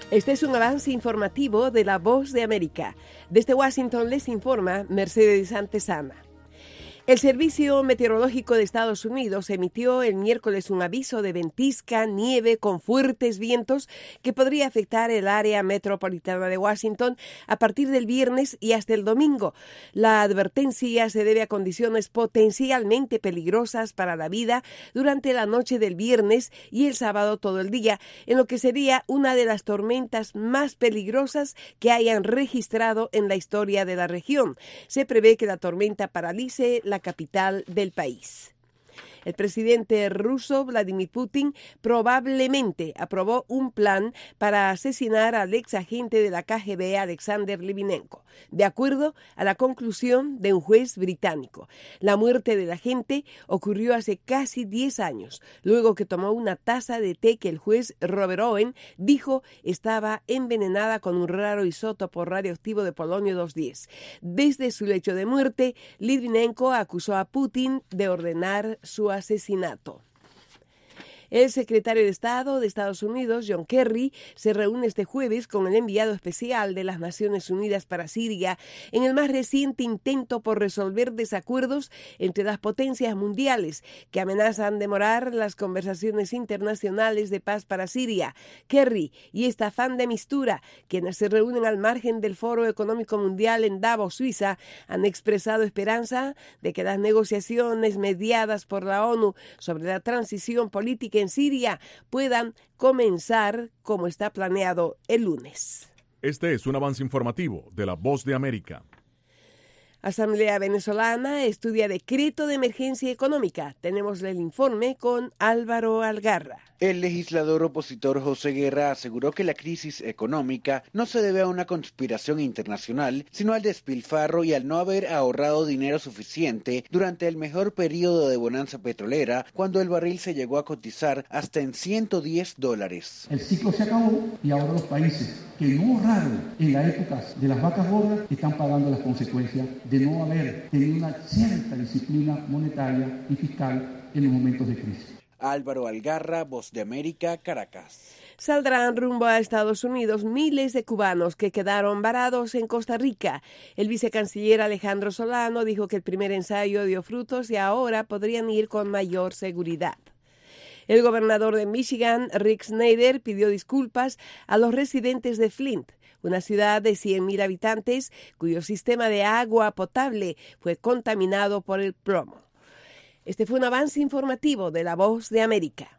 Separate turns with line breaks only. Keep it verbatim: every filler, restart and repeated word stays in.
Este es un avance informativo de La Voz de América. Desde Washington les informa Mercedes Antesana. El Servicio Meteorológico de Estados Unidos emitió el miércoles un aviso de ventisca, nieve con fuertes vientos que podría afectar el área metropolitana de Washington a partir del viernes y hasta el domingo. La advertencia se debe a condiciones potencialmente peligrosas para la vida durante la noche del viernes y el sábado todo el día, en lo que sería una de las tormentas más peligrosas que hayan registrado en la historia de la región. Se prevé que la tormenta paralice la capital del país. El presidente ruso Vladimir Putin probablemente aprobó un plan para asesinar al ex agente de la K G B Alexander Litvinenko, de acuerdo a la conclusión de un juez británico. La muerte del agente ocurrió hace casi diez años, luego que tomó una taza de té que el juez Robert Owen dijo estaba envenenada con un raro isótopo radioactivo de polonio doscientos diez. Desde su lecho de muerte, Litvinenko acusó a Putin de ordenar su asesinato. El secretario de Estado de Estados Unidos, John Kerry, se reúne este jueves con el enviado especial de las Naciones Unidas para Siria en el más reciente intento por resolver desacuerdos entre las potencias mundiales que amenazan demorar las conversaciones internacionales de paz para Siria. Kerry y Staffan de Mistura, quienes se reúnen al margen del Foro Económico Mundial en Davos, Suiza, han expresado esperanza de que las negociaciones mediadas por la ONU sobre la transición política en Siria puedan comenzar como está planeado el lunes.
Este es un avance informativo de La Voz de América.
Asamblea Venezolana estudia decreto de emergencia económica. Tenemos el informe con Álvaro Algarra.
El legislador opositor José Guerra aseguró que la crisis económica no se debe a una conspiración internacional, sino al despilfarro y al no haber ahorrado dinero suficiente durante el mejor periodo de bonanza petrolera, cuando el barril se llegó a cotizar hasta en ciento diez dólares.
El ciclo se acabó y ahora los países que no ahorraron en la época de las vacas gordas están pagando las consecuencias de no haber tenido una cierta disciplina monetaria y fiscal en los momentos de crisis.
Álvaro Algarra, Voz de América, Caracas.
Saldrán rumbo a Estados Unidos miles de cubanos que quedaron varados en Costa Rica. El vicecanciller Alejandro Solano dijo que el primer ensayo dio frutos y ahora podrían ir con mayor seguridad. El gobernador de Michigan, Rick Snyder, pidió disculpas a los residentes de Flint, una ciudad de cien mil habitantes cuyo sistema de agua potable fue contaminado por el plomo. Este fue un avance informativo de La Voz de América.